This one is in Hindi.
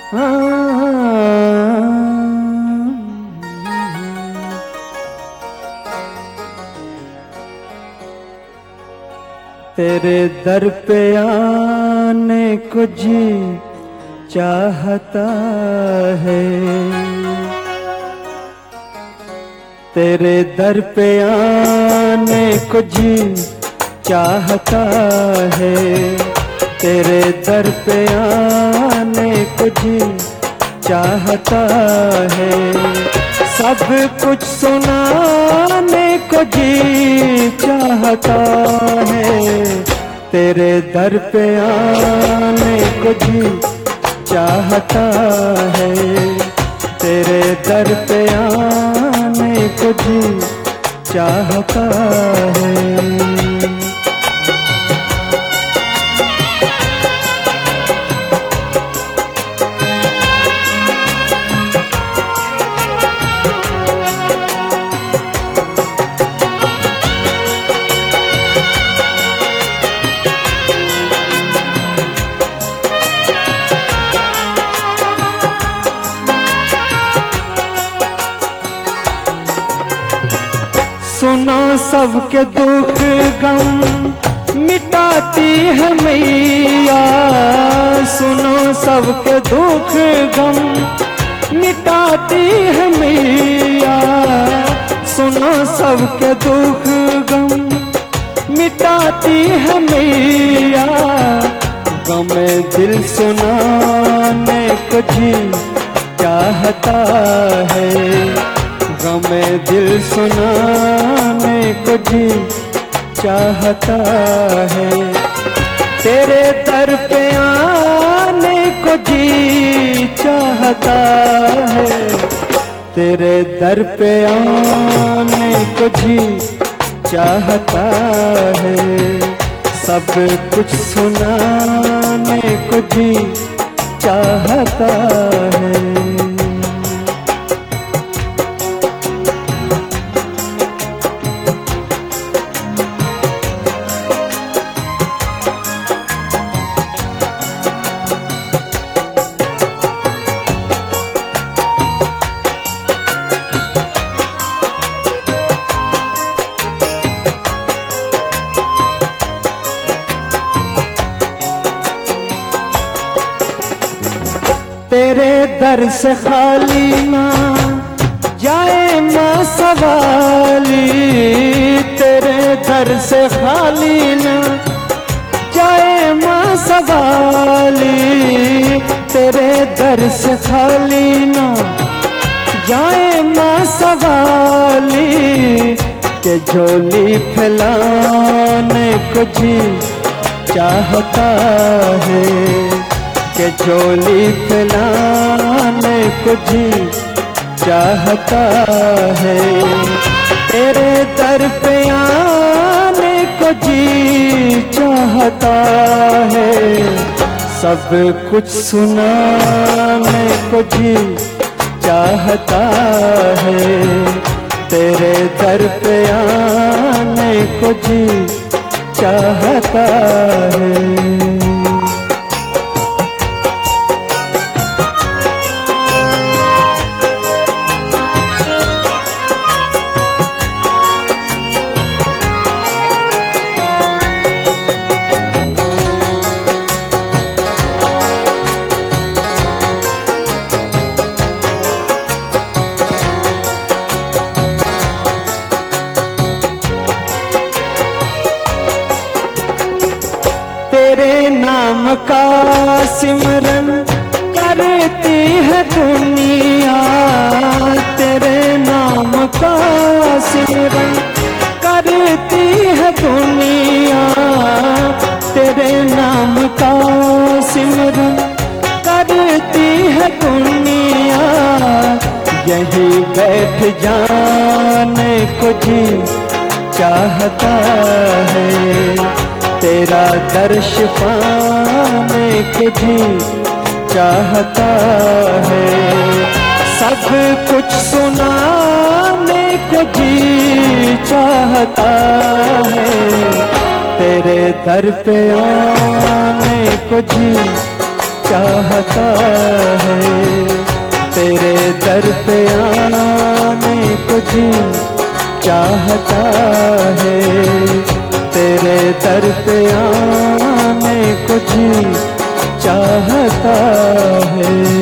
तेरे दर पे आने को जी चाहता है, तेरे दर पे आने को जी चाहता है, तेरे दर पे आने को जी चाहता है, सब कुछ सुनाने को जी चाहता है, तेरे दर पे आने को जी चाहता है, तेरे दर पे आने को जी चाहता है। सुनो सबके दुख गम मिटाती है मैया, सुनो सबके दुख गम मिटाती है मैया, सुनो सबके दुख गम मिटाती है मैया, गम दिल सुनाने को जी चाहता है, गम दिल सुनाने को जी चाहता है, तेरे दर पे आने को जी चाहता है, तेरे दर पे आने को जी चाहता है, सब कुछ सुनाने को जी चाहता है। तेरे दर से खाली ना जाए माँ सवाली, तेरे दर से खाली ना जाए माँ सवाली, तेरे दर से खाली ना जाए माँ सवाली, के झोली फैलाने को जी चाहता है, के झोली फैलाने को जी चाहता है, तेरे दर पे आने को जी चाहता है, सब कुछ सुनाने को जी चाहता है, तेरे दर पे आने को जी चाहता है। तेरे नाम का सिमरन करती है दुनिया, तेरे नाम का सिमरन करती है दुनिया, तेरे नाम का सिमरन करती है दुनिया, यही बैठ जाने को जी चाहता है, तेरा दर्श पाने को जी चाहता है, सब कुछ सुनाने को जी चाहता है, तेरे दर पे आने को जी चाहता है, चाहता है, तेरे दर पे आने को जी चाहता है।